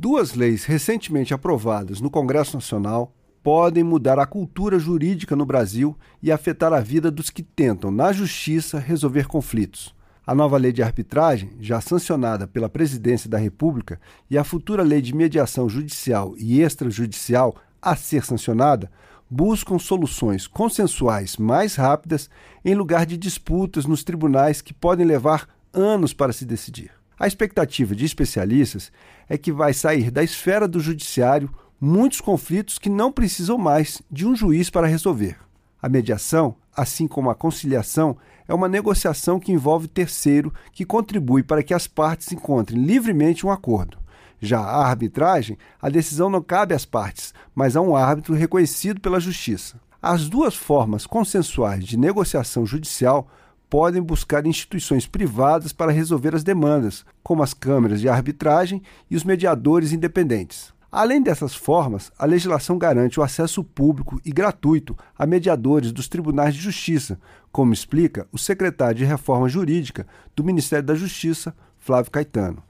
Duas leis recentemente aprovadas no Congresso Nacional podem mudar a cultura jurídica no Brasil e afetar a vida dos que tentam, na justiça, resolver conflitos. A nova lei de arbitragem, já sancionada pela Presidência da República, e a futura lei de mediação judicial e extrajudicial, a ser sancionada, buscam soluções consensuais mais rápidas em lugar de disputas nos tribunais que podem levar anos para se decidir. A expectativa de especialistas é que vai sair da esfera do judiciário muitos conflitos que não precisam mais de um juiz para resolver. A mediação, assim como a conciliação, é uma negociação que envolve terceiro que contribui para que as partes encontrem livremente um acordo. Já a arbitragem, a decisão não cabe às partes, mas a um árbitro reconhecido pela justiça. As duas formas consensuais de negociação judicial podem buscar instituições privadas para resolver as demandas, como as câmaras de arbitragem e os mediadores independentes. Além dessas formas, a legislação garante o acesso público e gratuito a mediadores dos tribunais de justiça, como explica o secretário de Reforma Jurídica do Ministério da Justiça, Flávio Caetano.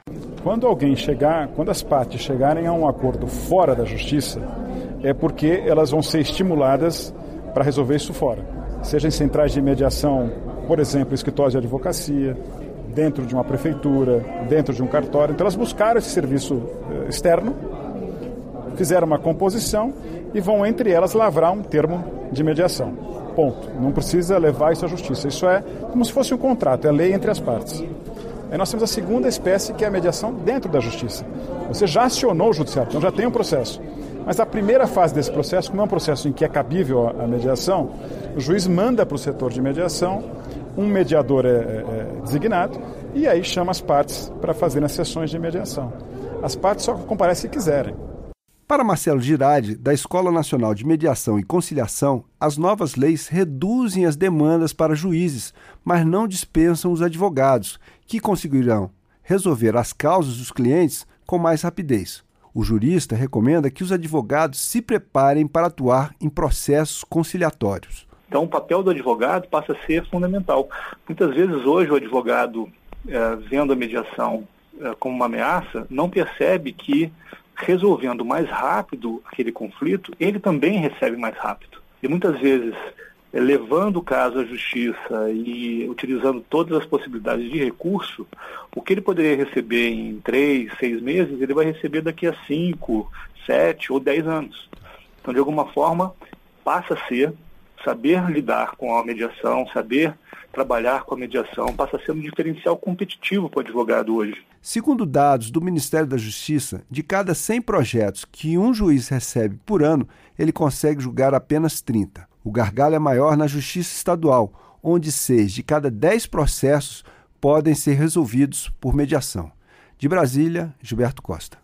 Quando as partes chegarem a um acordo fora da justiça, é porque elas vão ser estimuladas para resolver isso fora. Seja em centrais de mediação, por exemplo, escritórios de advocacia, dentro de uma prefeitura, dentro de um cartório. Então elas buscaram esse serviço externo, fizeram uma composição e vão entre elas lavrar um termo de mediação. Ponto. Não precisa levar isso à justiça. Isso é como se fosse um contrato, é lei entre as partes. Aí nós temos a segunda espécie, que é a mediação dentro da justiça. Você já acionou o judiciário, então já tem um processo. Mas a primeira fase desse processo, como é um processo em que é cabível a mediação, o juiz manda para o setor de mediação, um mediador é designado, e aí chama as partes para fazerem as sessões de mediação. As partes só comparecem se quiserem. Para Marcelo Girardi, da Escola Nacional de Mediação e Conciliação, as novas leis reduzem as demandas para juízes, mas não dispensam os advogados, que conseguirão resolver as causas dos clientes com mais rapidez. O jurista recomenda que os advogados se preparem para atuar em processos conciliatórios. Então, o papel do advogado passa a ser fundamental. Muitas vezes, hoje, o advogado, vendo a mediação como uma ameaça, não percebe que, resolvendo mais rápido aquele conflito, ele também recebe mais rápido. E muitas vezes, levando o caso à justiça e utilizando todas as possibilidades de recurso, o que ele poderia receber em 3, 6 meses, ele vai receber daqui a 5, 7 ou 10 anos. Então, de alguma forma, passa a ser saber lidar com a mediação, saber trabalhar com a mediação, passa a ser um diferencial competitivo para o advogado hoje. Segundo dados do Ministério da Justiça, de cada 100 projetos que um juiz recebe por ano, ele consegue julgar apenas 30. O gargalo é maior na Justiça Estadual, onde 6 de cada 10 processos podem ser resolvidos por mediação. De Brasília, Gilberto Costa.